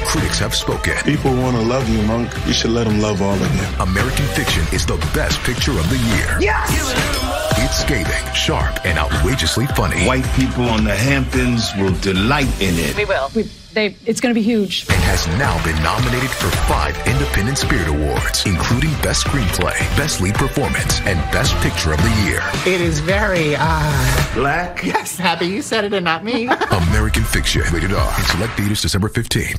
critics have spoken. People want to love you, Monk. You should let them love all of you. American Fiction is the best picture of the year. Yes! It's scathing, sharp, and outrageously funny. White people on the Hamptons will delight in it. We will. It's going to be huge. And has now been nominated for 5 Independent Spirit Awards, including Best Screenplay, Best Lead Performance, and Best Picture of the Year. It is very, Black? Yes, Happy, you said it and not me. American Fiction. Rated R. In select theaters December 15.